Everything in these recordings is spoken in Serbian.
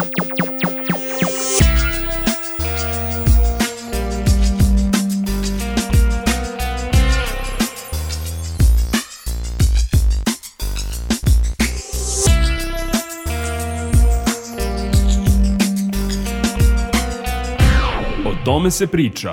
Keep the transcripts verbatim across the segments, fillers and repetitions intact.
O tome se priča.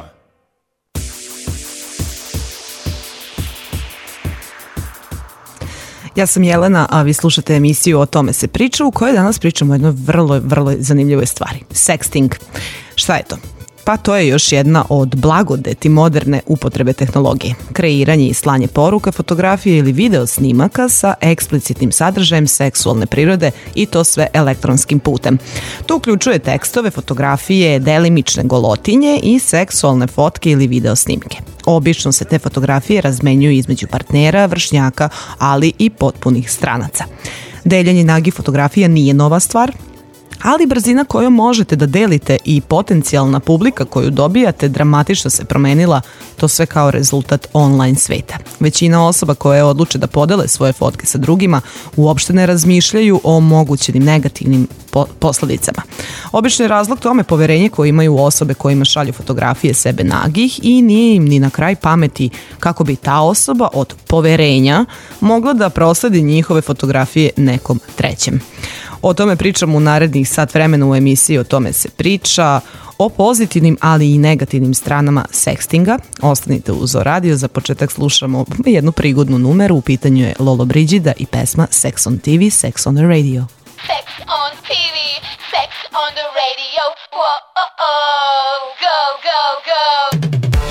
Ja sam Jelena, a vi slušate emisiju O tome se priča, u kojoj danas pričamo o jednoj vrlo, vrlo zanimljivoj stvari. Sexting. Šta je to? Pa to je još jedna od blagodeti moderne upotrebe tehnologije. Kreiranje i slanje poruka, fotografije ili video snimaka sa eksplicitnim sadržajem seksualne prirode i to sve elektronskim putem. To uključuje tekstove, fotografije, delimične golotinje i seksualne fotke ili video snimke. Obično se te fotografije razmenjuju između partnera, vršnjaka, ali i potpunih stranaca. Deljenje nagih fotografija nije nova stvar, ali brzina kojom možete da delite i potencijalna publika koju dobijate dramatično se promenila, to sve kao rezultat online sveta. Većina osoba koje odluče da podele svoje fotke sa drugima uopšte ne razmišljaju o mogućim negativnim po- posledicama. Obično je razlog tome poverenje koje imaju osobe kojima šalju fotografije sebe nagih i nije im ni na kraj pameti kako bi ta osoba od poverenja mogla da prosledi njihove fotografije nekom trećem. O tome pričamo u narednih sat vremena u emisiji O tome se priča, o pozitivnim, ali i negativnim stranama sextinga. Ostanite uz O radio, za početak slušamo jednu prigodnu numeru, u pitanju je Lolo Brigida i pesma Sex on ti vi, Sex on the Radio. Sex on ti vi, sex on the radio, whoa, go, go, go.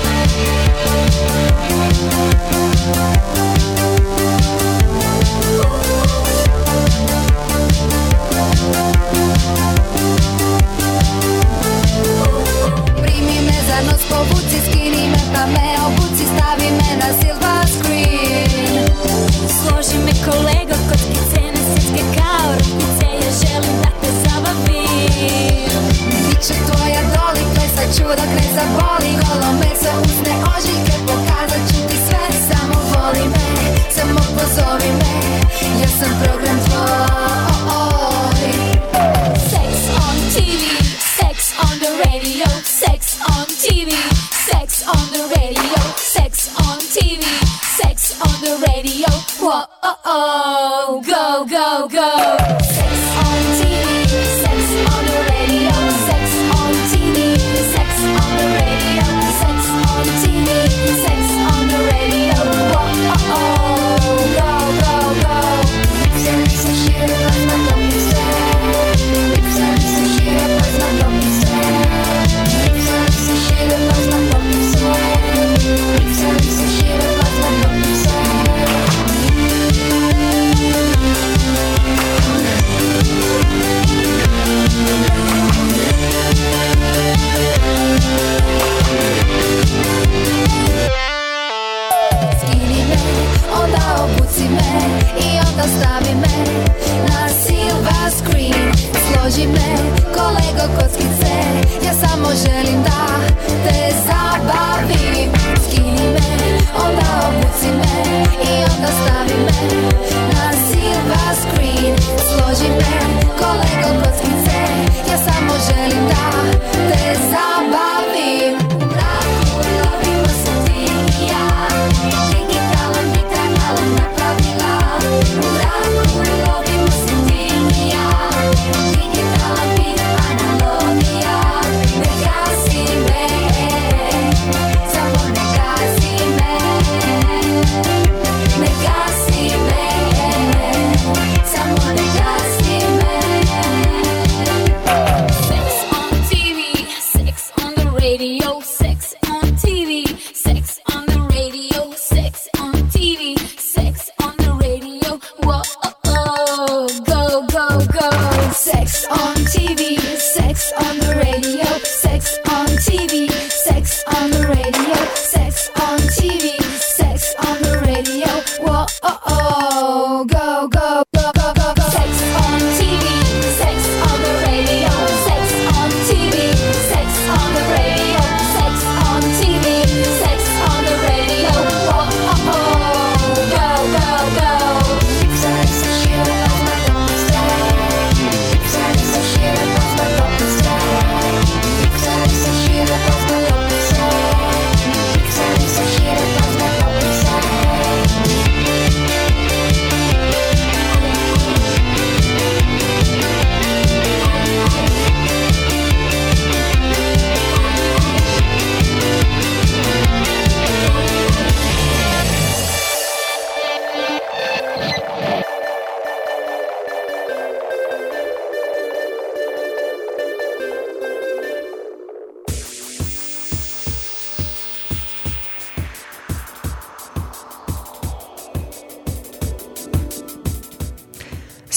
Nos povuci, skini me pa me obuci, stavi me na silver screen. Složi me kolega kod kice, ne sitke kao rukvice, ja želim da te zabavim. Biće tvoja dolika, sad ću dok ne zaboli, golo meso, usne ožiljke, pokazat ću ti sve, samo voli me, samo pozovi me, ja sam program tvoj. Sex on ti vi, sex on the radio, sex on ti vi, sex on the radio, sex on ti vi, sex on the radio, whoa, oh, oh, go, go, go. Sex on ti vi, sex on the radio, sex on ti vi, sex on the radio, sex on ti vi, sex on the radio, whoa, oh, oh, go, go, go. Lipsa, lipsa, šire, plasma, dopni se. Lipsa, lipsa, šire, plasma, dopni se. Lipsa, lipsa, šire, plasma, dopni se. Lipsa, lipsa, šire, plasma, dopni se. Skini me, onda obuci me i onda stavi me na silver screen. Složi me, kolego kockice, ja samo želim da te zabavim. Skini me, onda obuci me i onda stavi me na silver screen. Složi me, kolego kockice, ja samo želim da te zabavim. U braku lovimo se ti i ja, digitalan bi kanal napravila. U braku lovimo se ti i ja, digitalan bi analogija. Ne gasi me, samo ne gasi me. Ne gasi me, samo ne gasi me. Sex on ti vi, sex on the radio, sex on ti vi, sex on the radio, sex on ti vi, sex on the radio, whoa, oh, oh, go, go, go. Sex on ti vi, sex on the radio, sex on ti vi, sex on the radio, sex on ti vi, sex on the radio, whoa, oh, oh, go, go, go, go, go, go. Sex on ti vi, sex on the radio, sex on ti vi, sex on the radio, sex on ti vi, sex on the radio, whoa, oh, oh, go, go, go. Lipsa, lipsa, šire, plasma, dopni se. Lipsa, lipsa, šire, plasma,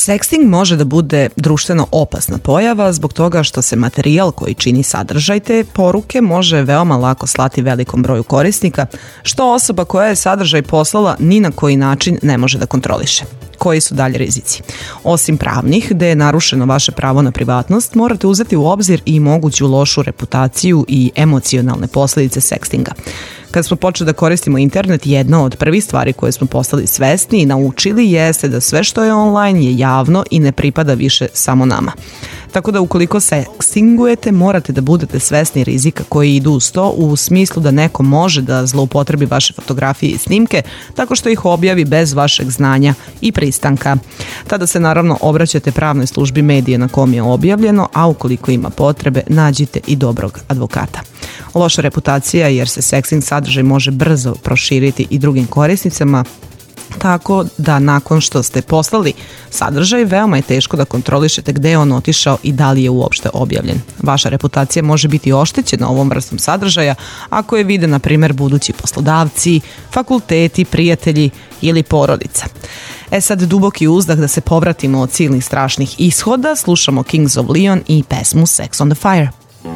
Sexting može da bude društveno opasna pojava zbog toga što se materijal koji čini sadržaj te poruke može veoma lako slati velikom broju korisnika, što osoba koja je sadržaj poslala ni na koji način ne može da kontroliše. Koji su dalje rizici? Osim pravnih, gde je narušeno vaše pravo na privatnost, morate uzeti u obzir i moguću lošu reputaciju i emocionalne posledice sekstinga. Kad smo počeli da koristimo internet, jedna od prvih stvari koje smo postali svesni i naučili jeste da sve što je online je javno i ne pripada više samo nama. Tako da ukoliko sekstingujete, morate da budete svesni rizika koji idu uz to, u smislu da neko može da zloupotrebi vaše fotografije i snimke tako što ih objavi bez vašeg znanja i pristanka. Tada se naravno obraćate pravnoj službi medije na kom je objavljeno, a ukoliko ima potrebe, nađite i dobrog advokata. Loša reputacija jer se seksting sadržaj može brzo proširiti i drugim korisnicama, tako da nakon što ste poslali sadržaj, veoma je teško da kontrolišete gde je on otišao i da li je uopšte objavljen. Vaša reputacija može biti oštećena ovom vrstom sadržaja ako je vide, na primjer, budući poslodavci, fakulteti, prijatelji ili porodica. E sad, duboki uzdah da se povratimo od silnih strašnih ishoda, slušamo Kings of Leon i pesmu Sex on the Fire.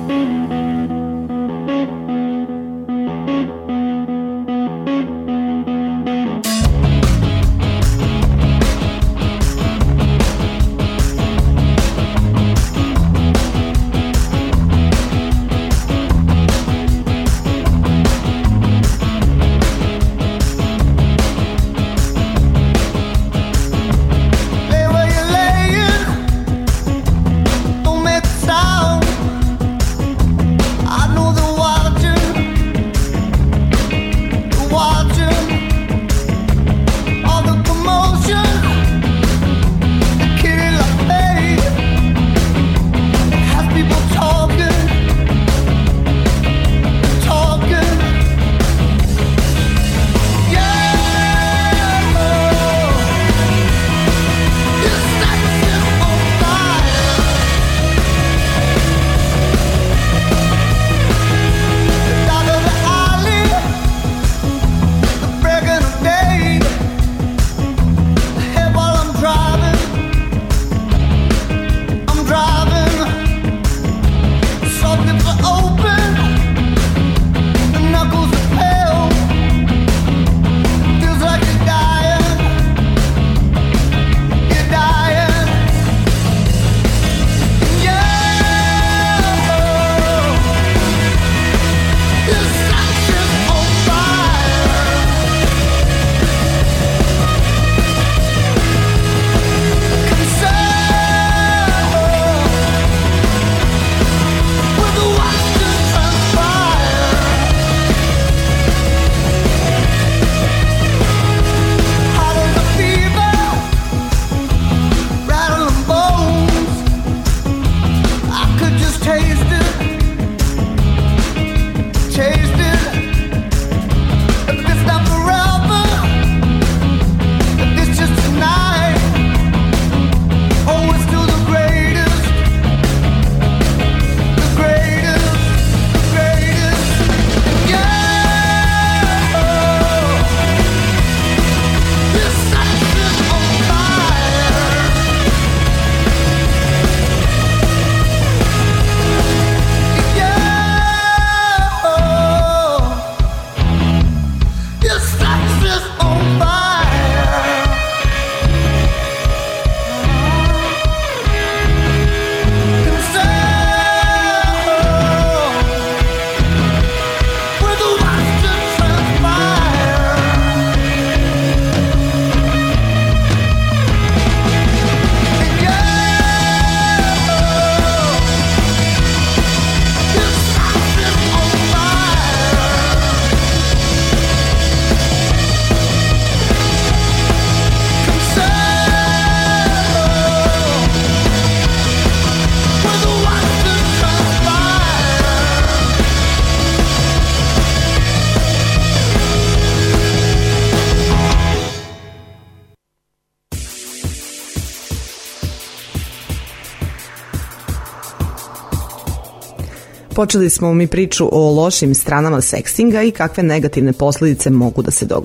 Počeli smo mi priču o lošim stranama sekstinga i kakve negativne posljedice mogu da se dogode.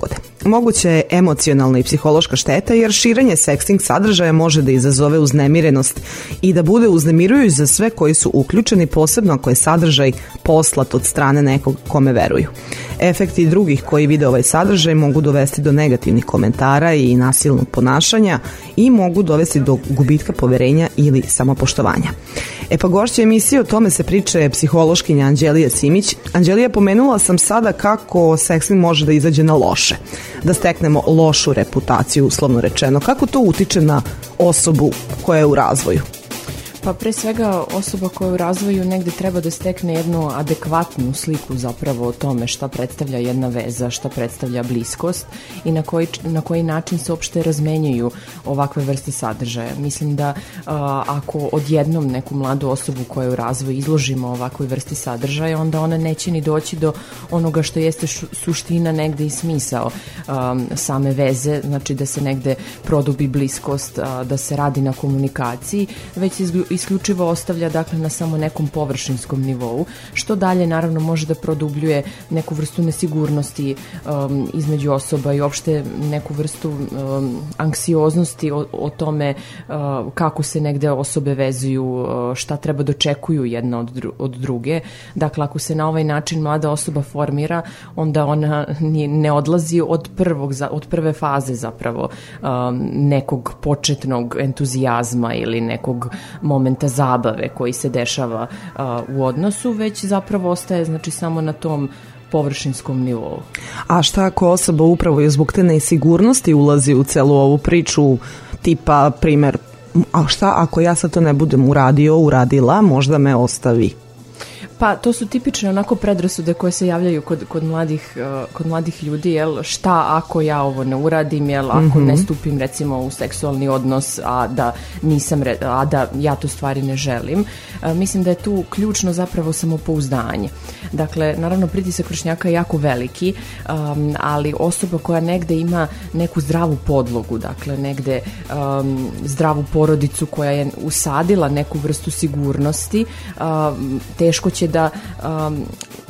Moguće je emocionalna i psihološka šteta jer širenje sexting sadržaja može da izazove uznemirenost i da bude uznemirujući za sve koji su uključeni, posebno ako je sadržaj poslat od strane nekog kome veruju. Efekti drugih koji vide ovaj sadržaj mogu dovesti do negativnih komentara i nasilnog ponašanja i mogu dovesti do gubitka poverenja ili samopoštovanja. E pa gošća emisije O tome se priča je psihološkinja Anđelija Simić. Anđelija, pomenula sam sada kako sexting može da izađe na loše, da steknemo lošu reputaciju, uslovno rečeno. Kako to utiče na osobu koja je u razvoju? Pa pre svega osoba koja u razvoju negde treba da stekne jednu adekvatnu sliku zapravo o tome šta predstavlja jedna veza, šta predstavlja bliskost i na koji, na koji način se uopšte razmenjuju ovakve vrste sadržaja. Mislim da a, ako odjednom neku mladu osobu koja je u razvoju izložimo ovakvoj vrsti sadržaja, onda ona neće ni doći do onoga što jeste šu, suština negde i smisao a, same veze, znači da se negde produbi bliskost, a, da se radi na komunikaciji, već se isključivo ostavlja dakle na samo nekom površinskom nivou, što dalje naravno može da produbljuje neku vrstu nesigurnosti um, između osoba i uopšte neku vrstu um, anksioznosti o, o tome uh, kako se negde osobe vezuju, uh, šta treba da očekuju jedna od, dru, od druge. Dakle, ako se na ovaj način mlada osoba formira, onda ona ne odlazi od prvog, od prve faze zapravo um, nekog početnog entuzijazma ili nekog momenta zabave koji se dešava uh, u odnosu, već zapravo ostaje znači samo na tom površinskom nivou. A šta ako osoba upravo je zbog te nesigurnosti ulazi u celu ovu priču, tipa primer, a šta ako ja sad to ne budem uradio, uradila, možda me ostavi? Pa to su tipične onako predrasude koje se javljaju kod, kod, mladih, uh, kod mladih ljudi, jel, šta ako ja ovo ne uradim, jel, ako mm-hmm. ne stupim recimo u seksualni odnos, a da nisam, a da ja tu stvari ne želim. Uh, mislim da je tu ključno zapravo samopouzdanje. Dakle, naravno pritisak vršnjaka je jako veliki, um, ali osoba koja negde ima neku zdravu podlogu, dakle negde um, zdravu porodicu koja je usadila neku vrstu sigurnosti, um, teško će da, um,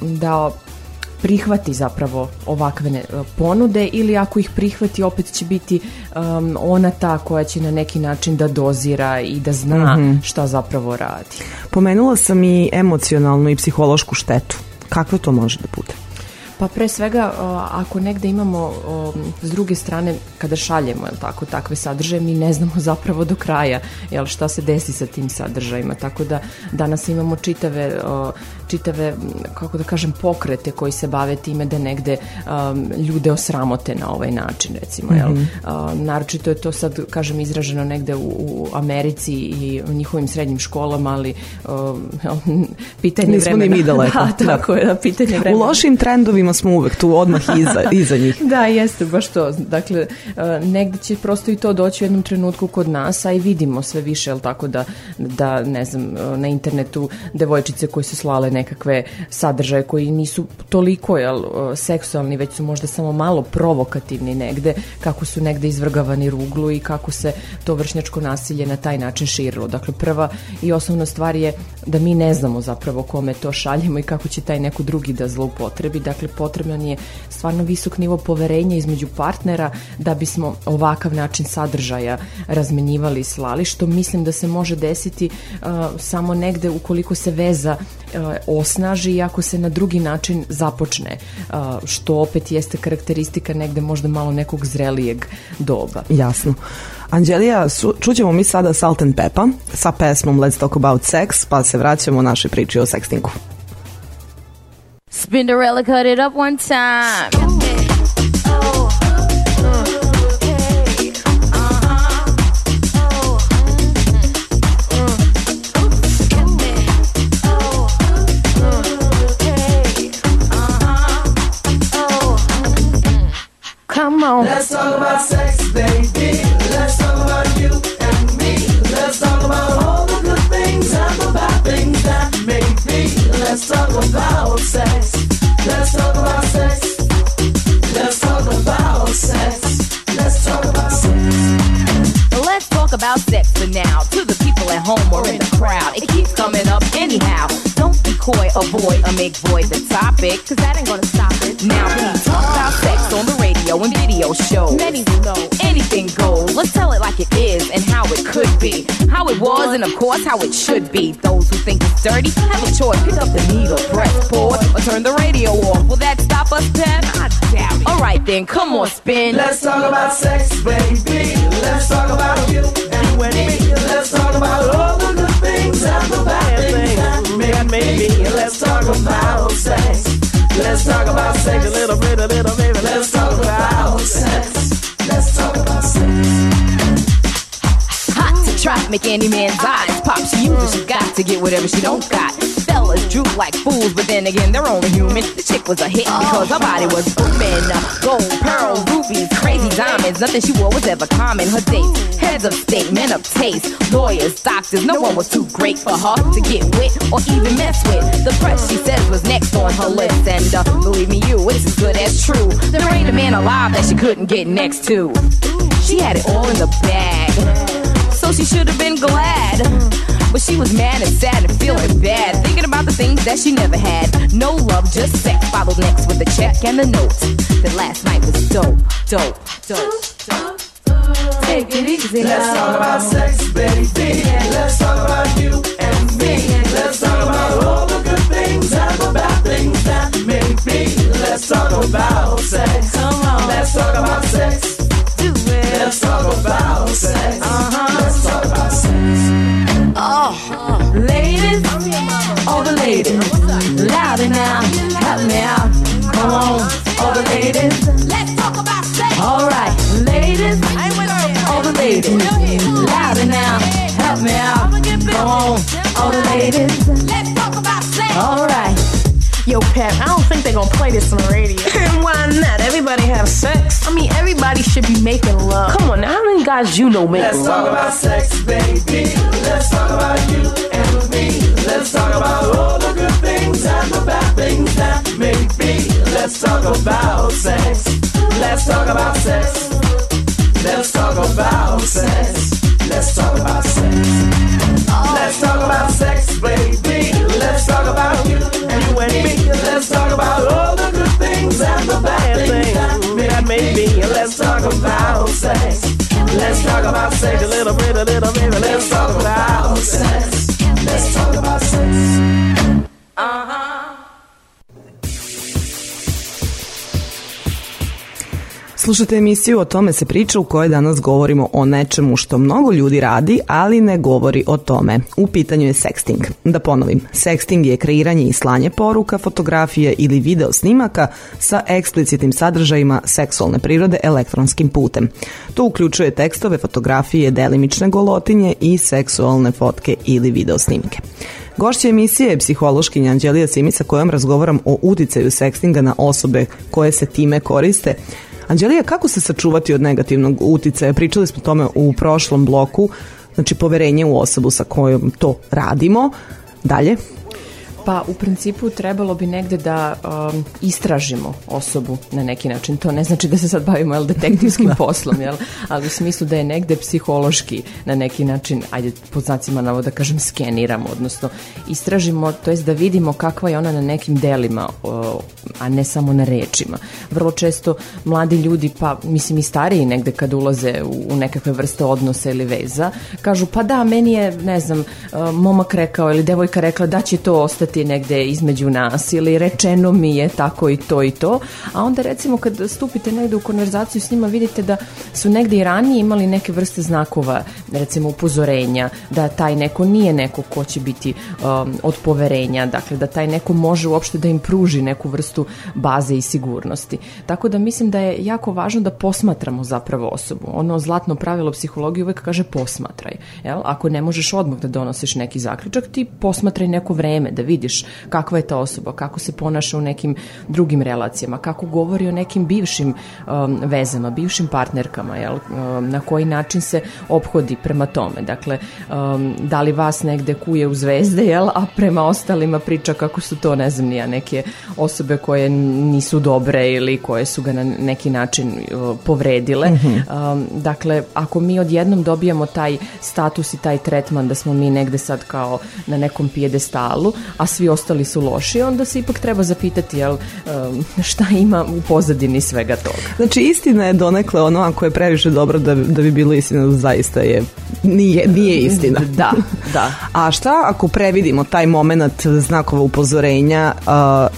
da prihvati zapravo ovakve ne, ponude ili ako ih prihvati opet će biti um, ona ta koja će na neki način da dozira i da zna mm-hmm. šta zapravo radi. Pomenula sam i emocionalnu i psihološku štetu. Kakvo to može da bude? Pa pre svega, ako negde imamo s druge strane, kada šaljemo jel tako, takve sadržaje, mi ne znamo zapravo do kraja jel, šta se desi sa tim sadržajima, tako da danas imamo čitave, čitave kako da kažem, pokrete koji se bave time da negde um, ljude osramote na ovaj način, recimo. Jel? Mm-hmm. Uh, naročito je to sad, kažem, izraženo negde u, u Americi i u njihovim srednjim školama, ali uh, pitanje Nismo vremena. Nismo ni mi daleko. Da, tako je, da, pitanje vremena. U lošim trendovima smo uvek tu odmah iza, iza njih. Da, jeste, baš to. Dakle, negde će prosto i to doći u jednom trenutku kod nas, a i vidimo sve više, jel tako, da, da ne znam, na internetu devojčice koje su slale nekakve sadržaje koji nisu toliko, jel, seksualni, već su možda samo malo provokativni negde, kako su negde izvrgavani ruglu i kako se to vršnjačko nasilje na taj način širilo. Dakle, prva i osnovna stvar je da mi ne znamo zapravo kome to šaljemo i kako će taj neko drugi da zloupotrebi. Dakle, potreban je stvarno visok nivo poverenja između partnera da bismo ovakav način sadržaja razmenjivali i slali, što mislim da se može desiti uh, samo negde ukoliko se veza uh, osnaži i ako se na drugi način započne, uh, što opet jeste karakteristika negde možda malo nekog zrelijeg doba. Jasno. Anđelija, čućemo mi sada Salt and Pepper sa pesmom Let's Talk About Sex, pa se vraćamo u našoj priči o sekstingu. Spinderella, cut it up one time. Come on. Let's talk about sex, baby. Let's talk about you and me. Let's talk about all the good things and the bad things that may be. Let's talk about sex. Let's talk about sex. Let's talk about sex. Let's talk about sex. Let's talk about sex for now. To the people at home or in the crowd, it keeps coming up anyhow. Don't be coy, avoid, or make void the topic, cause that ain't gonna stop it. Now we talk about sex on the radio. radio and video shows. Many know anything goes. Let's tell it like it is and how it could be. How it was and of course how it should be. Those who think it's dirty have a choice. Pick up the needle, press pause, or turn the radio off. Will that stop us, Pep? I doubt it. Alright then, come on, spin. Let's talk about sex, baby. Let's talk about you and me. Let's talk about all the good things and the bad things that make me. Let's talk about sex. Let's talk about sex. A little bit, a little bit. Let's talk about sex. Let's talk about sex. Hot to trap, make any man's eyes pop. She uses, she got to get whatever she don't got. Fellas droop like fools, but then again, they're only human. The chick was a hit because her body was booming. Gold, pearl, rubies, crazy diamonds. Nothing she wore was ever common. Her dates, heads of state, men of taste, lawyers, doctors. No one was too great for her to get with or even mess with. The press, she says, was next on her list. And uh, believe me, you, it's as good as true. There ain't a man alive that she couldn't get next to. She had it all in the bag, so she should have been glad. But she was mad and sad and feeling bad, thinking about the things that she never had. No love, just sex. Followed next with the check and the note that last night was dope, dope, dope, dope. Take it easy. Let's talk about sex, baby. Let's talk about you and me. Let's talk about all the good things and the bad things that make me. Let's talk about sex. Come on. Let's talk about sex. Do it. Let's talk about sex. Uh-huh. Let's talk about sex. Oh, ladies, all the ladies, louder now, help me out. Come on, all the ladies, let's talk about sex. All right, ladies, all the ladies, louder now, help me out. Come on, all the ladies, let's talk about sex. All right. Yo, Pep, I don't think they're gonna play this on the radio. And why not? Everybody have sex. I mean, everybody should be making love. Come on, now, how many guys you know make Let's love? talk about sex, baby. Let's talk about you and me. Let's talk about all the good things and the bad things that make me. Let's talk about sex. Let's talk about sex. Let's talk about sex. Let's talk about sex. Let's talk about sex, baby. Let's talk about you and you and me. Let's talk about all the good things and the bad things that make me. Let's talk about sex. Let's talk about sex. A little bit, a little bit. Let's talk about sex. Let's talk about sex. Uh-huh. Slušate emisiju O tome se priča u kojoj danas govorimo o nečemu što mnogo ljudi radi, ali ne govori o tome. U pitanju je sexting. Da ponovim, sexting je kreiranje i slanje poruka, fotografije ili video snimaka sa eksplicitnim sadržajima seksualne prirode elektronskim putem. To uključuje tekstove, fotografije, delimične golotinje i seksualne fotke ili video snimke. Gošća emisije je psihološkinja Anđelija Simić sa kojom razgovaram o uticaju sextinga na osobe koje se time koriste. Anđelija, kako se sačuvati od negativnog uticaja? Pričali smo o tome u prošlom bloku, znači poverenje u osobu sa kojom to radimo. Dalje? Pa u principu trebalo bi negde da um, istražimo osobu na neki način. To ne znači da se sad bavimo jel, detektivskim poslom, jel? Ali u smislu da je negde psihološki na neki način, ajde po znacima navoda da kažem, skeniramo, odnosno istražimo, to jest da vidimo kakva je ona na nekim delima, o, a ne samo na rečima. Vrlo često mladi ljudi, pa mislim i stariji negde kad ulaze u, u nekakve vrste odnosa ili veza, kažu pa da, meni je, ne znam, momak rekao ili devojka rekla da će to ostati negde između nas ili rečeno mi je tako i to i to, a onda recimo kad stupite negde u konverzaciju s njima vidite da su negde i ranije imali neke vrste znakova, recimo upozorenja, da taj neko nije neko ko će biti um, od poverenja, dakle da taj neko može uopšte da im pruži neku vrstu baze i sigurnosti. Tako da mislim da je jako važno da posmatramo zapravo osobu. Ono zlatno pravilo psihologije uvek kaže posmatraj. Jel? Ako ne možeš odmah da donosiš neki zaključak, ti posmatraj neko vreme da vidiš kakva je ta osoba, kako se ponaša u nekim drugim relacijama, kako govori o nekim bivšim um, vezama, bivšim partnerkama, jel? Um, na koji način se ophodi prema tome. Dakle, um, da li vas negde kuje u zvezde, jel? A prema ostalima priča kako su to, ne znam, nija, neke osobe koje nisu dobre ili koje su ga na neki način uh, povredile. Mm-hmm. Um, dakle, ako mi odjednom dobijamo taj status i taj tretman da smo mi negde sad kao na nekom pijedestalu, a svi ostali su loši, onda se ipak treba zapitati jel, šta ima u pozadini svega toga. Znači istina je donekle ono ako je previše dobro da, da bi bilo istina, zaista je nije, nije istina. Da, da. A šta ako previdimo taj moment znakova upozorenja uh,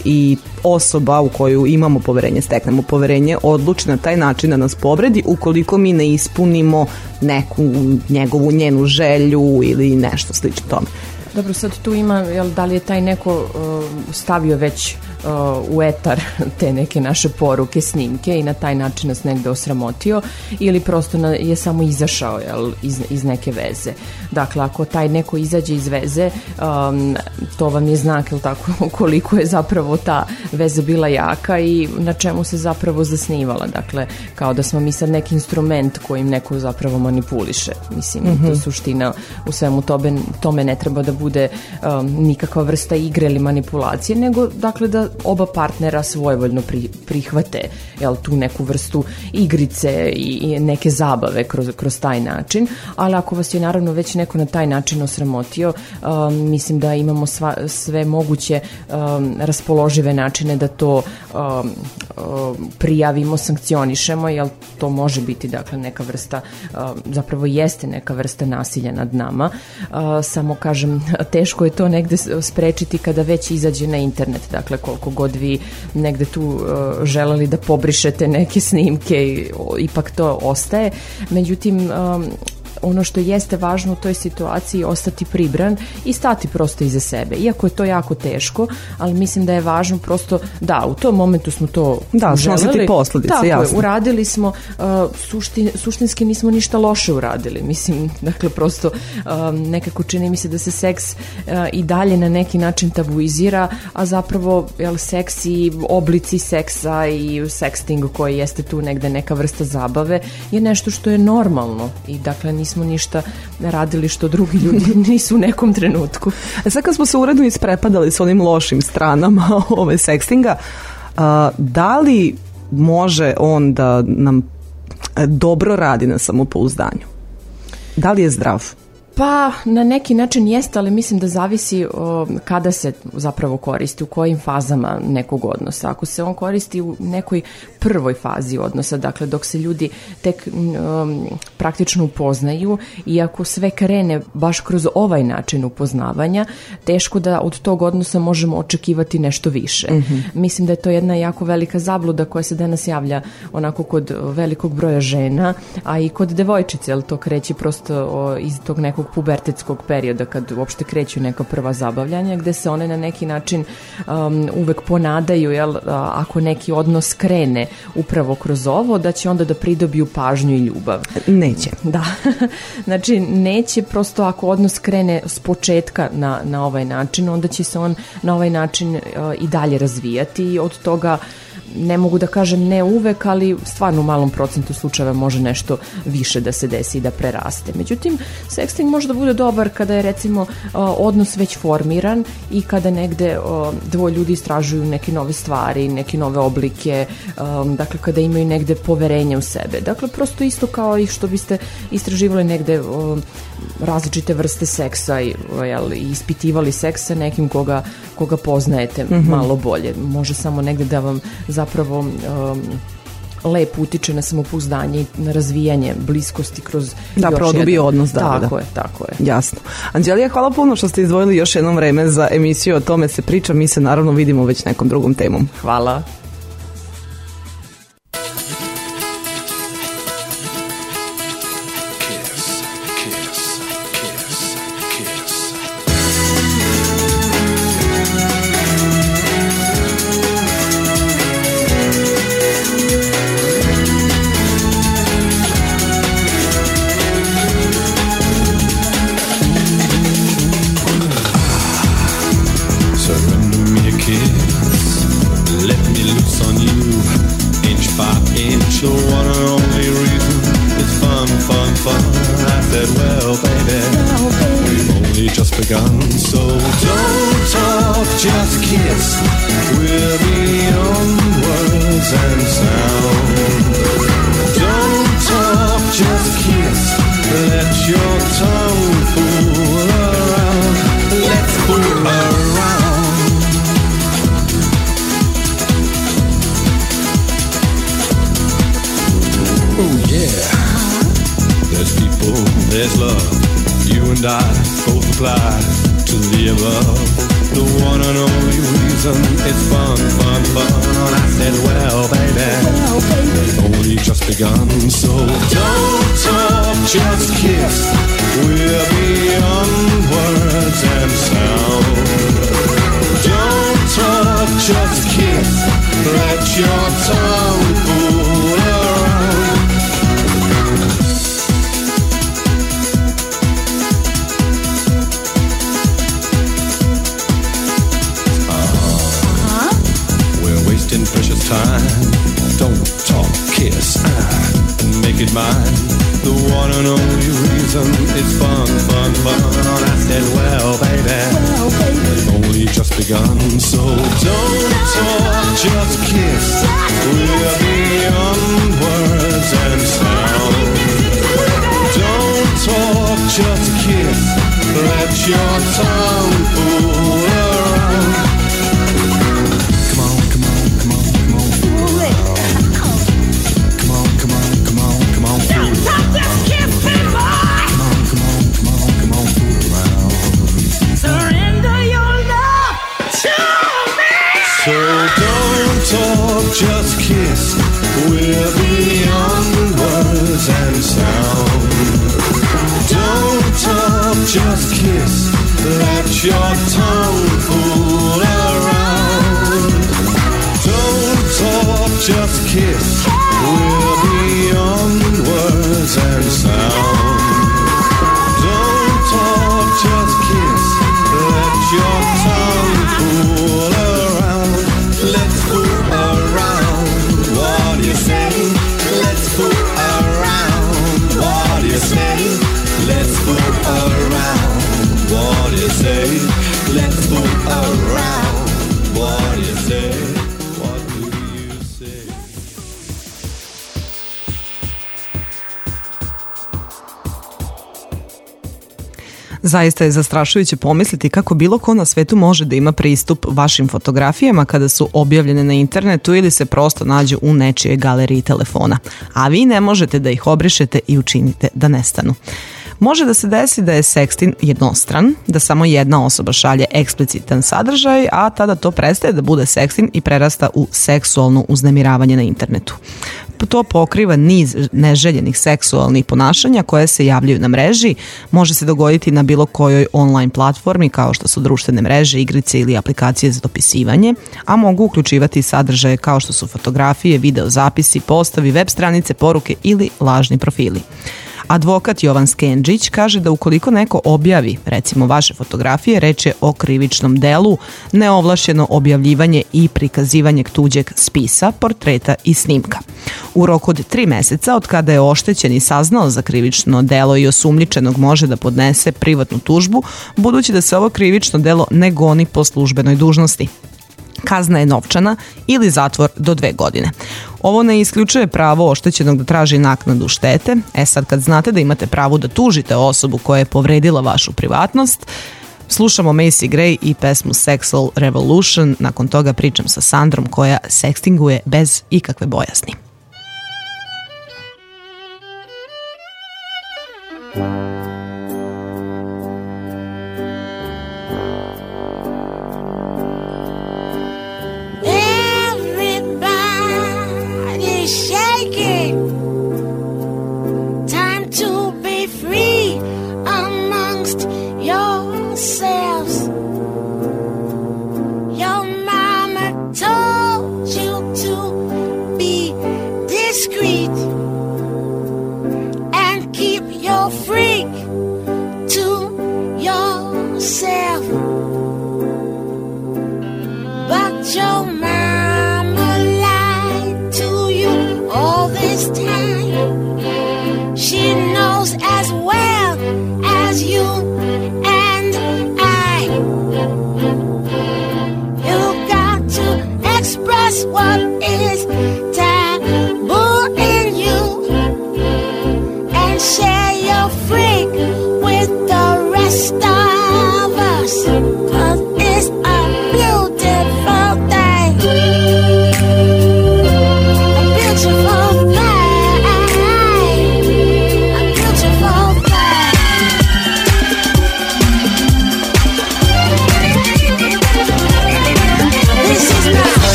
i osoba u koju imamo poverenje, steknemo poverenje, odluči na taj način da nas povredi ukoliko mi ne ispunimo neku njegovu, njenu želju ili nešto slično tome. Dobro, sad tu ima, jel, da li je taj neko uh, stavio već uh, u etar te neke naše poruke, snimke i na taj način nas negde osramotio ili prosto na, je samo izašao jel, iz, iz neke veze. Dakle, ako taj neko izađe iz veze, um, to vam je znak, jel tako, koliko je zapravo ta veza bila jaka i na čemu se zapravo zasnivala. Dakle, kao da smo mi sad neki instrument kojim neko zapravo manipuliše. Mislim, mm-hmm. to suština u svemu tome, tome ne treba da bude um, nikakva vrsta igre ili manipulacije, nego dakle da oba partnera svojevoljno pri, prihvate jel, tu neku vrstu igrice i, i neke zabave kroz, kroz taj način, ali ako vas je naravno već neko na taj način osramotio, um, mislim da imamo sva, sve moguće um, raspoložive načine da to um, um, prijavimo, sankcionišemo, jer to može biti dakle neka vrsta, um, zapravo jeste neka vrsta nasilja nad nama, uh, samo kažem teško je to negde sprečiti kada već izađe na internet, dakle koliko god vi negde tu uh, želeli da pobrišete neke snimke i, o, ipak to ostaje, međutim um, ono što jeste važno u toj situaciji ostati pribran i stati prosto iza sebe, iako je to jako teško, ali mislim da je važno prosto, da, u tom momentu smo to da, snositi posljedice, tako jasno. je, uradili smo, uh, suštin, suštinski nismo ništa loše uradili, mislim, dakle prosto um, nekako čini mi se da se seks uh, i dalje na neki način tabuizira, a zapravo jel, seks i oblici seksa i sexting koji jeste tu negde neka vrsta zabave je nešto što je normalno i dakle nismo ništa radili što drugi ljudi nisu u nekom trenutku. E sad kad smo se uredno isprepadali s onim lošim stranama ove sextinga, a, da li može on da nam dobro radi na samopouzdanju? Da li je zdrav? Pa na neki način jeste, ali mislim da zavisi o, kada se zapravo koristi, u kojim fazama nekog odnosa. Ako se on koristi u nekoj prvoj fazi odnosa, dakle dok se ljudi tek um, praktično upoznaju i ako sve krene baš kroz ovaj način upoznavanja, teško da od tog odnosa možemo očekivati nešto više. Mm-hmm. Mislim da je to jedna jako velika zabluda koja se danas javlja onako kod velikog broja žena, a i kod devojčice, jer to kreće prosto o, iz tog nekog pubertetskog perioda kad uopšte kreću neka prva zabavljanja gde se one na neki način um, uvek ponadaju jel, ako neki odnos krene upravo kroz ovo da će onda da pridobiju pažnju i ljubav. Neće. Da. Znači neće, prosto ako odnos krene s početka na, na ovaj način, onda će se on na ovaj način uh, i dalje razvijati i od toga ne mogu da kažem ne uvek, ali stvarno u malom procentu slučajeva može nešto više da se desi i da preraste. Međutim, sexting može da bude dobar kada je recimo odnos već formiran i kada negde dvoje ljudi istražuju neke nove stvari, neke nove oblike, dakle kada imaju negde poverenje u sebe. Dakle, prosto isto kao i što biste istraživali negde različite vrste seksa i, jel, i ispitivali seks sa nekim koga, koga poznajete mm-hmm. malo bolje. Može samo negde da vam zapravo um, lep utiče na samopouzdanje i na razvijanje bliskosti kroz da produbi odnos. Da, tako da. je, tako je. Jasno. Anđelija, hvala puno što ste izdvojili još jedno vreme za emisiju O tome se priča. Mi se naravno vidimo već nekom drugom temom. Hvala. Your tongue fool around. Let's fool around. love, the one and only reason it's fun, fun, fun. I said, well, baby, well, baby, only just begun. So don't talk, just kiss. We're beyond words and sound. Don't talk, just kiss. Let your tongue fool around. Uh-huh. We're wasting precious time. Don't talk, kiss, ah, and make it mine. The one and only reason it's fun, fun, fun. I said, well, baby, well, baby, only just begun. So don't talk, just kiss. We're beyond words and sound. Don't talk, just kiss. Let your tongue fool around. Come on, come on, come on, come on, fool around. Come on, come on, come on, come on, fool around. So don't talk, just kiss. We're beyond words and sound. Don't talk, just kiss. Let your tongue fool around. Don't talk, just kiss. We're beyond words and sound. Don't talk, just kiss. Let your tongue fool around. Let's fool around. What do you say? Let's fool around. What do you say? Let's fool around. What do you say? Let's fool around. What do you say? What do you say? Zaista je zastrašujuće pomisliti kako bilo ko na svetu može da ima pristup vašim fotografijama kada su objavljene na internetu ili se prosto nađu u nečijoj galeriji telefona, a vi ne možete da ih obrišete i učinite da nestanu. Može da se desi da je sexting jednostran, da samo jedna osoba šalje eksplicitan sadržaj, a tada to prestaje da bude sexting i prerasta u seksualno uznemiravanje na internetu. To pokriva niz neželjenih seksualnih ponašanja koje se javljaju na mreži, može se dogoditi na bilo kojoj online platformi kao što su društvene mreže, igrice ili aplikacije za dopisivanje, a mogu uključivati sadržaje kao što su fotografije, video zapisi, postavi, web stranice, poruke ili lažni profili. Advokat Jovan Skenđić kaže da ukoliko neko objavi, recimo, vaše fotografije, reč je o krivičnom delu, neovlašćeno objavljivanje i prikazivanje tuđeg spisa, portreta i snimka. U roku od tri meseca od kada je oštećeni saznao za krivično delo i osumnjičenog može da podnese privatnu tužbu, budući da se ovo krivično delo ne goni po službenoj dužnosti. Kazna je novčana ili zatvor do dve godine. Ovo ne isključuje pravo oštećenog da traži naknadu štete. E sad, kad znate da imate pravo da tužite osobu koja je povredila vašu privatnost, slušamo Macy Gray i pesmu Sexual Revolution. Nakon toga pričam sa Sandrom koja sekstinguje bez ikakve bojazni. Free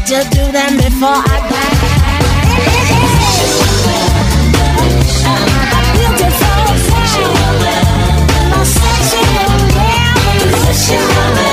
to do them before I die. A beautiful sound, my sexual revolution.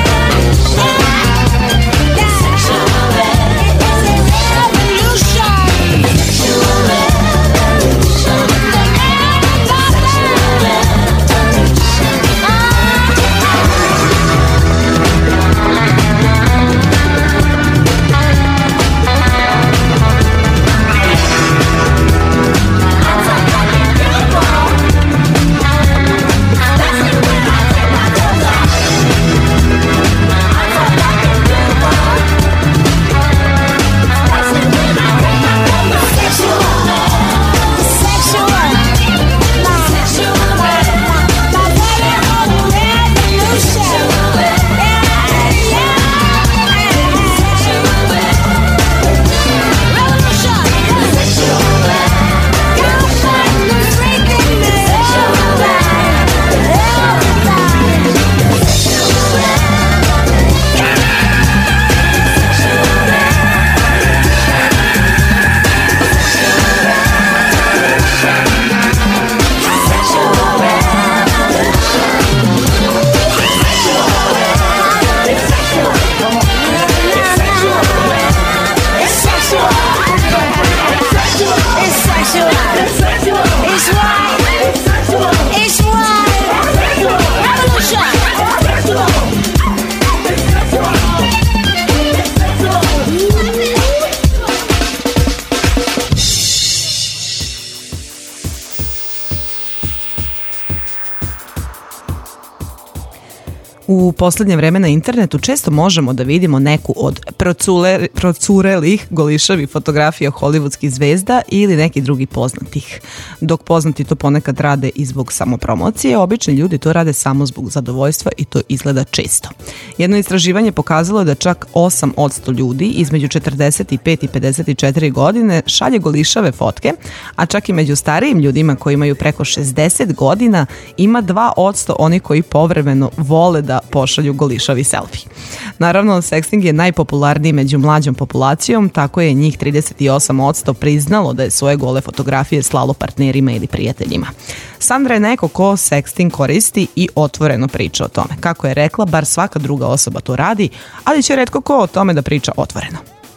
U poslednje vreme na internetu često možemo da vidimo neku od procure, procurelih golišavih fotografija hollywoodskih zvezda ili neki drugi poznatih. Dok poznati to ponekad rade i zbog samopromocije, obični ljudi to rade samo zbog zadovoljstva i to izgleda često. Jedno istraživanje pokazalo je da čak osam posto ljudi između četrdeset pet i pedeset četiri godine šalje golišave fotke, a čak i među starijim ljudima koji imaju preko šezdeset godina ima dva posto oni koji povremeno vole da pošalju golišavi selfie. Naravno, sexting je najpopularniji među mlađom populacijom, tako je njih trideset osam posto priznalo da je svoje gole fotografije slalo partnerima ili prijateljima. Sandra je neko ko sexting koristi i otvoreno priča o tome. Kako je rekla, bar svaka druga osoba to radi, ali će retko ko o tome da priča otvoreno.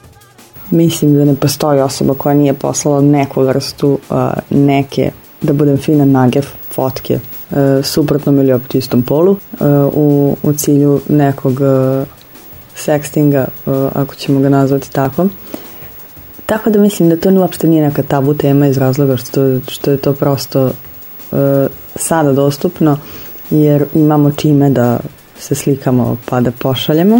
Mislim da ne postoji osoba koja nije poslala neku vrstu uh, neke, da budem fina, nage fotke uh, suprotnom ili opet istom polu uh, u, u cilju nekog uh, sextinga, uh, ako ćemo ga nazvati tako. Tako da mislim da to uopšte nije neka tabu tema iz razloga što, što je to prosto uh, sada dostupno, jer imamo čime da se slikamo pa da pošaljemo.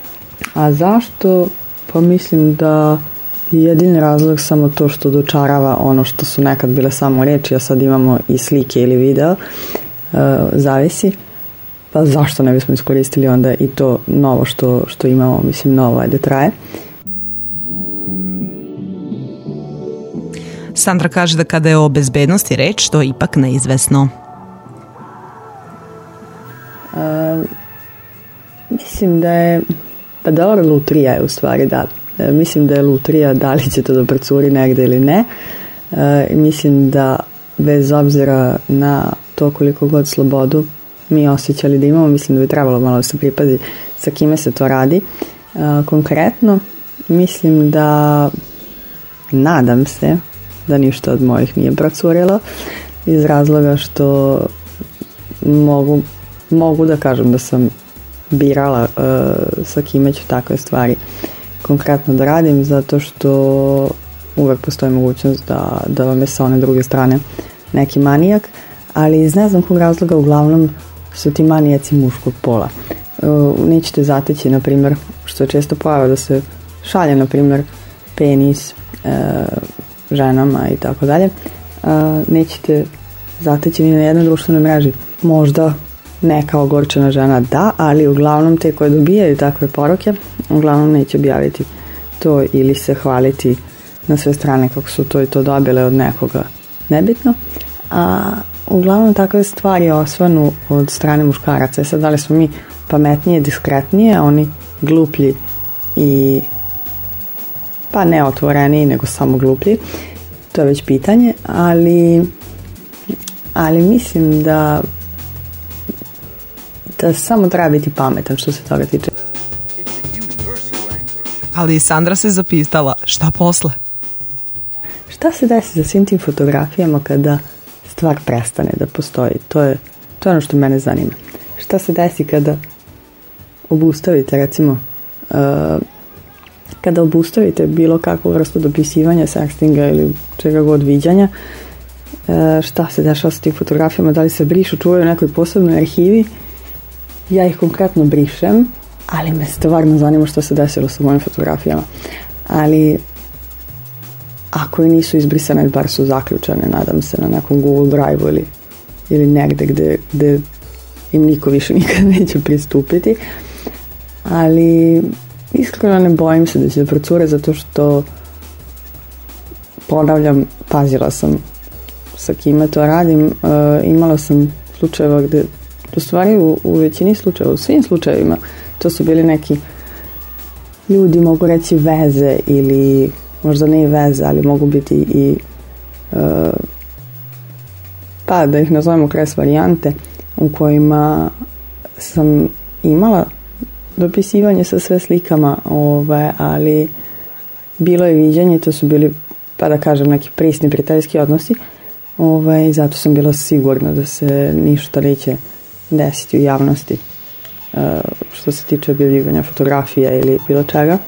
A zašto? Pa mislim da jedini razlog samo to što dočarava ono što su nekad bile samo reči, a sad imamo i slike ili video, uh, zavisi. Pa zašto ne bismo iskoristili onda i to novo što, što imamo, mislim novo je da traje. Sandra kaže da kada je o bezbednosti reč, to je ipak neizvesno. Uh, mislim da je pa dobro, lutrija je u stvari, da. Uh, mislim da je lutrija da li će to da procuri negde ili ne. Uh, mislim da bez obzira na to koliko god slobodu mi osjećali da imamo, mislim da bi trebalo malo da se pripazi sa kime se to radi. Uh, konkretno, mislim da nadam se da ništa od mojih nije procurilo iz razloga što mogu, mogu da kažem da sam birala uh, sa kime ću takve stvari konkretno da radim, zato što uvek postoji mogućnost da, da vam je sa one druge strane neki manijak, ali iz ne znam kog razloga uglavnom su ti manijaci muškog pola. Uh, nećete zateći, na primjer, što je često pojava da se šalje, na primjer, penis uh, ženama i tako dalje, nećete zateći ni na jednoj društvenoj mreži. Možda neka ogorčena žena da, ali uglavnom te koje dobijaju takve poruke, uglavnom neće objaviti to ili se hvaliti na sve strane kako su to i to dobile od nekoga, nebitno. A uglavnom takve stvari osvanu od strane muškaraca. Sad, da li smo mi pametnije, diskretnije, a oni gluplji i pa ne otvoreniji, nego samo gluplji. To je već pitanje, ali ali mislim da da samo treba biti pametan što se toga tiče. Ali Sandra se zapitala, šta posle? Šta se desi sa svim tim fotografijama kada stvar prestane da postoji? To je, to je ono što mene zanima. Šta se desi kada obustavite, recimo, uh, kada obustavite bilo kakvu vrstu dopisivanja, sextinga ili čega god viđanja, uh, šta se dešava sa tim fotografijama? Da li se brišu, čuvaju u nekoj posebnoj arhivi? Ja ih konkretno brišem, ali me stvarno zanima što se desilo sa mojim fotografijama. Ali ako i nisu izbrisane, bar su zaključane, nadam se, na nekom Google Drive-u ili, ili negde gde, gde im niko više nikad neće pristupiti. Ali iskreno ne bojim se da će da procure, zato što, ponavljam, pazila sam sa kime to radim. Uh, imala sam slučajeva gde, u stvari u, u većini slučajeva, u svim slučajevima, to su bili neki ljudi, mogu reći veze, ili možda ne i veze, ali mogu biti i uh, pa da ih nazovemo kres varijante, u kojima sam imala dopisivanje sa sve slikama, ove, ali bilo je viđanje, to su bili, pa da kažem, neki prisni prijateljski odnosi, ove, i zato sam bila sigurna da se ništa neće desiti u javnosti uh, što se tiče objavljivanja fotografija ili bilo čega.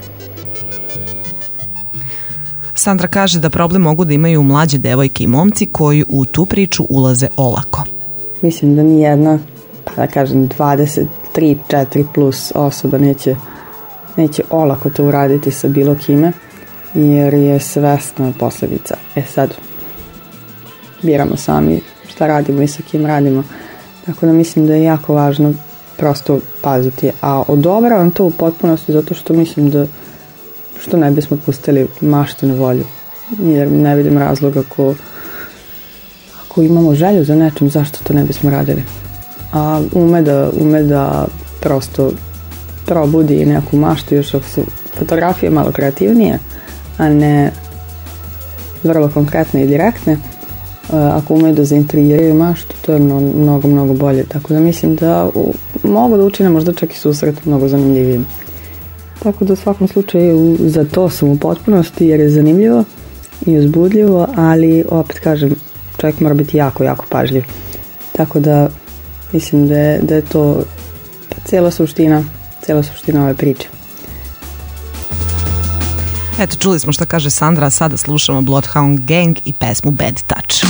Sandra kaže da problem mogu da imaju mlađe devojke i momci koji u tu priču ulaze olako. Mislim da ni jedna, pa da kažem, dvadeset tri četiri plus osoba neće, neće olako to uraditi sa bilo kime, jer je svesna posledica. E sad, biramo sami šta radimo i sa kim radimo. Tako da mislim da je jako važno prosto paziti. A odobravam to u potpunosti zato što mislim da što ne bismo pustili maštu na volju. Jer ne vidim razloga ako, ako imamo želju za nečim, zašto to ne bismo radili. A ume da, ume da prosto probudi neku maštu, još ako su fotografije malo kreativnije, a ne vrlo konkretne i direktne. Ako umeju da zaintrigiraju maštu, to je mnogo, mnogo, mnogo bolje. Tako da mislim da u, mogu da učine možda čak i susret mnogo zanimljivijim. Tako da u svakom slučaju za to sam u potpunosti, jer je zanimljivo i uzbudljivo, ali opet kažem, čovjek mora biti jako, jako pažljiv. Tako da mislim da je, da je to cijela suština, cijela suština ove priče. Eto, čuli smo šta kaže Sandra, a sada slušamo Bloodhound Gang i pesmu Bad Touch.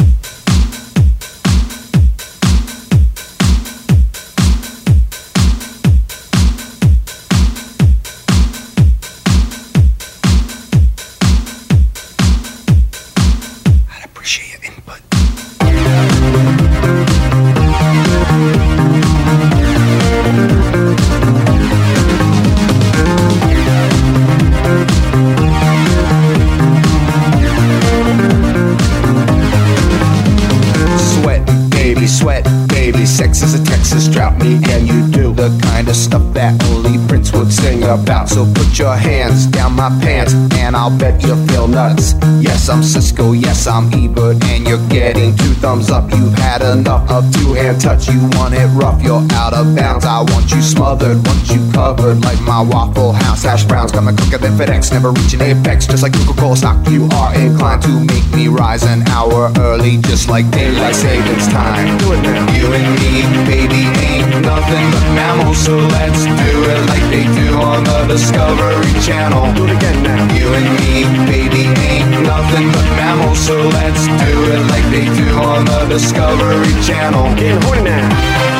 About. So put your hands down my pants and I'll bet you feel nuts. Yes, I'm Cisco, yes, I'm Ebert, and you're getting two thumbs up. You've had enough of two-hand touch. You want it rough, you're out of bounds. I want you smothered, want you covered like my Waffle House hash browns. Coming quicker than FedEx, never reaching apex. Just like Coca-Cola stock, you are inclined to make me rise an hour early, just like daylight savings time. Do it now. You and me, baby, ain't nothing but mammals, so let's do it like they do on the Discovery Channel. Do it again now. You and me, baby, ain't nothing but mammals, so let's do it like they do on the Discovery Channel. Getting horny now.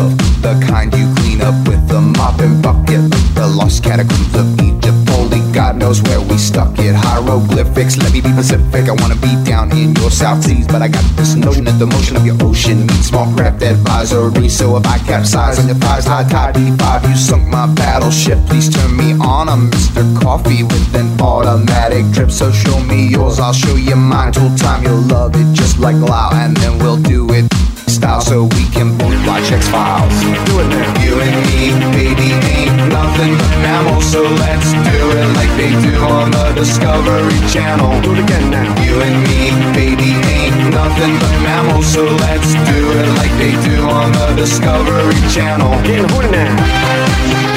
Catacombs of Egypt only got knows where we stuck it. Hieroglyphics, let me be Pacific. I wanna be down in your South Seas, but I got this notion that the motion of your ocean means small craft advisory. So if I capsize on your thighs, high tide D five, you sunk my battleship. Please turn me on. I'm Mister Coffee with an automatic drip. So show me yours, I'll show you mine. Tool time, you'll love it just like Lao, and then we'll do it style so we can both watch X-Files. Do it now. You and me, baby, ain't nothing but mammals, so let's do it like they do on the Discovery Channel. Do it again now. You and me, baby, ain't nothing but mammals, so let's do it like they do on the Discovery Channel. Getting horny now.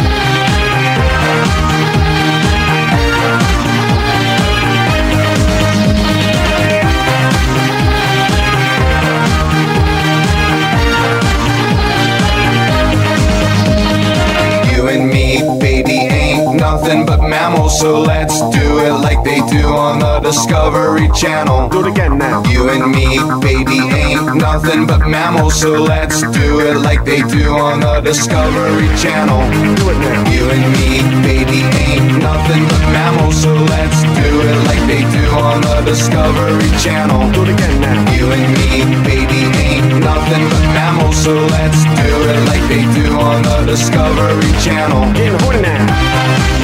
You and me, baby, ain't nothing but mammals, so let's do it like they do on the Discovery Channel. Do it again now. You and me, baby, ain't nothing but mammals, so let's do it like they do on the Discovery Channel. Do it now. You and me, baby, ain't nothing but mammals, so let's do it like they do on the Discovery Channel. Do it again now. You and me, baby, ain't nothing but mammals, so let's do it like they do on the Discovery Channel. Getting horny now.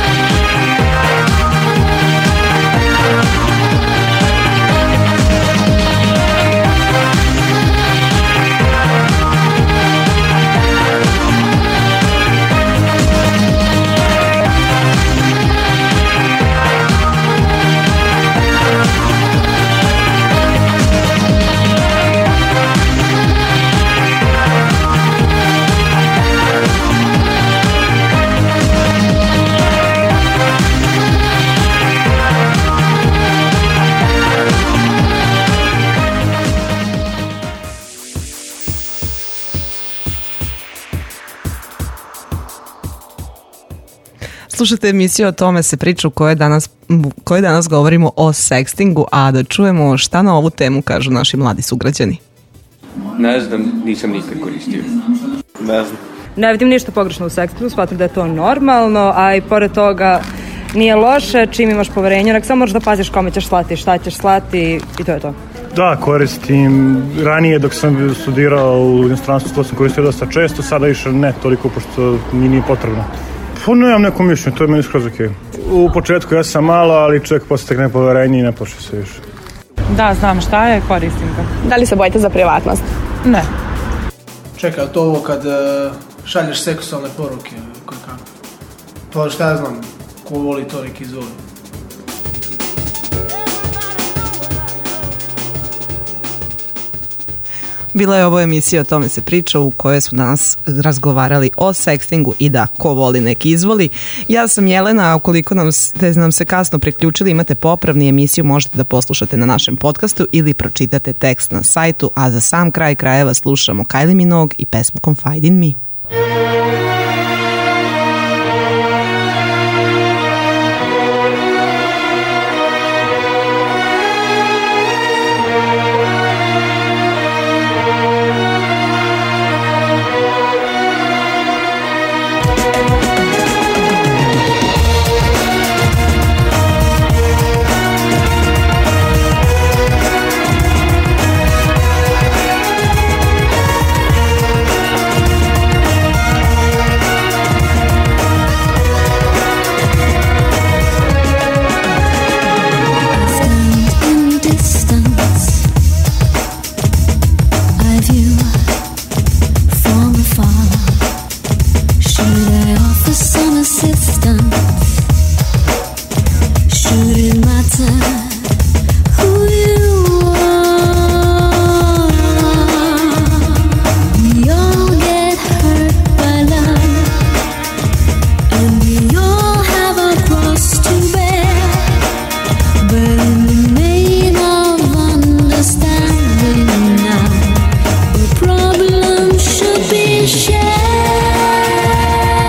Slušajte emisiju O tome se priča u kojoj danas, kojoj danas govorimo o sextingu, a da čujemo šta na ovu temu kažu naši mladi sugrađani. Ne znam, nisam nikad koristio. Ne znam. Ne vidim ništa pogrešno u sextingu, smatram da je to normalno, a i pored toga nije loše čim imaš poverenje, nek samo možeš da paziš kome ćeš slati, šta ćeš slati i to je to. Da, koristim. Ranije dok sam studirao u inostranstvu, to sam koristio dosta često, sada više ne toliko, pošto mi nije potrebno. Pa nemam neko mišljenje, to je meni skroz okej. U početku ja sam malo, ali čovjek posle stekne poverenje i ne počne se više. Da, znam šta je, koristim ga. Da li se bojite za privatnost? Ne. Čekaj, to ovo kad uh, šalješ seksualne poruke, kako? Pa šta ja znam, ko voli to nek izvoli. Bila je ovo emisija O tome se priča u kojoj smo danas razgovarali o sextingu i da ko voli nek izvoli. Ja sam Jelena, a ukoliko nam, ste nam se kasno priključili, imate popravni emisiju, možete da poslušate na našem podcastu ili pročitate tekst na sajtu, a za sam kraj krajeva slušamo Kylie Minogue i pesmu Confide in Me.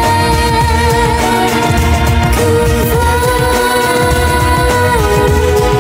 Confide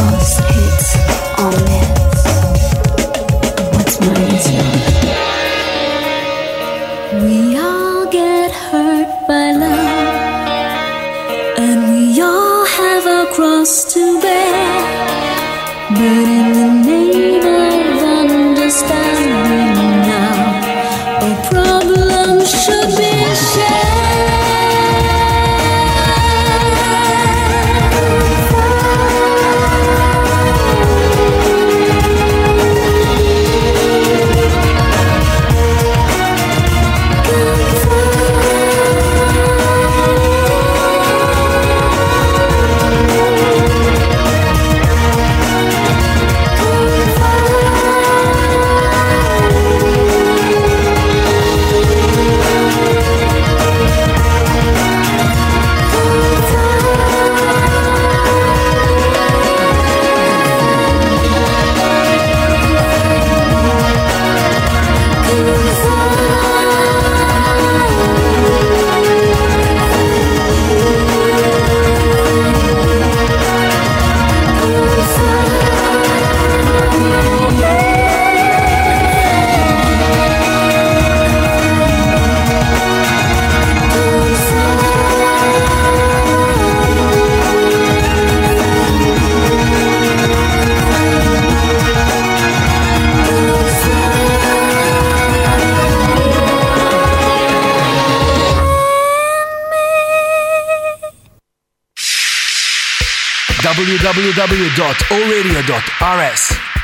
Lost hits on myths. What's mine is yours. We all get hurt by love, and we all have a cross to bear. But in the name of understanding now, a problem should be shared. w w w dot o radio dot r s